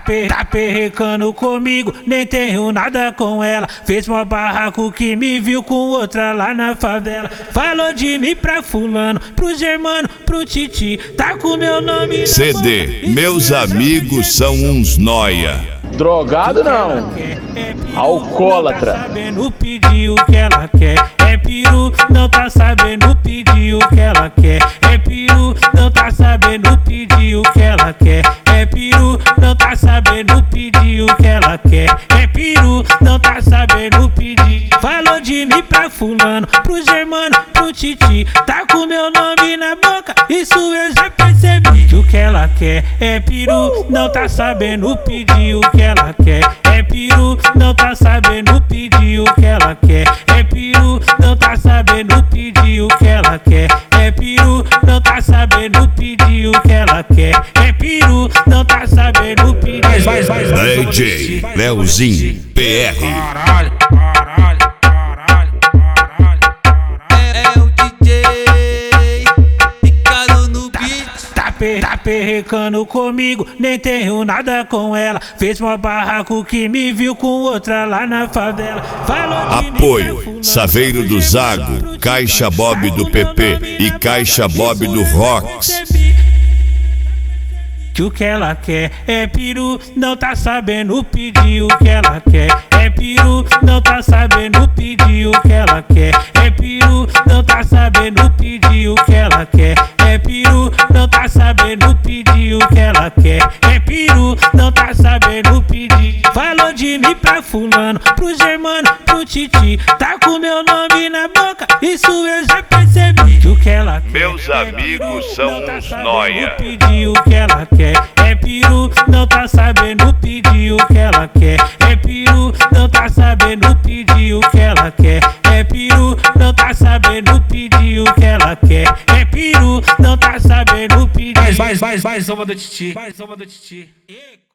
perrecando comigo, nem tenho nada com ela. Fez mó barraco que me viu com outra lá na favela. Falou de mim pra fulano, pro germano, pro titi. Tá com meu nome na CD, boca, meus amigos são uns nóia. Drogado não, alcoólatra. Não tá sabendo pedir o que ela quer. É peru, não tá sabendo pedir o que ela quer. É peru, não tá sabendo pedir o que ela quer. É peru, não tá sabendo pedir o que ela quer. É peru, não tá sabendo pedir. Falou de mim pra fulano, pro germano, pro titi. Tá com meu nome na boca, isso eu já percebi. Que o que ela quer é peru, não tá sabendo pedir o que ela quer. É peru, não tá sabendo pedir o que ela quer. É peru, não tá sabendo pedir o que ela quer. É peru, não tá sabendo pedir o que ela quer. É peru, não tá sabendo pedir. DJ Leozinho PR. Caralho. É o DJ Ricardo no beat. Tá perrecando comigo, nem tenho nada com ela. Fez mó barraco que me viu com outra lá na favela. Falou de mim Apoio pra fulano, Saveiro do Zago, Caixa Bob do PP e Caixa Bob do Rox. Que o que ela quer é peru, não tá sabendo pedir o que ela quer. É peru, não tá sabendo pedir o que ela quer. É peru, não tá sabendo pedir o que ela quer. É peru, não tá sabendo pedir o que ela quer. É peru, não tá sabendo pedir. Falou de mim pra fulano, pro germano, pro titi. Tá com meu nome na boca, isso eu já percebi. Que o que ela quer Meus amigos são não tá uns sabendo nóia. pedir o que ela quer. É peru, não tá sabendo pedir o que ela quer. É peru, não tá sabendo pedir o que ela quer. É peru, não tá sabendo pedir o que ela quer. É peru, não tá sabendo pedir. Vai, zoma do titi.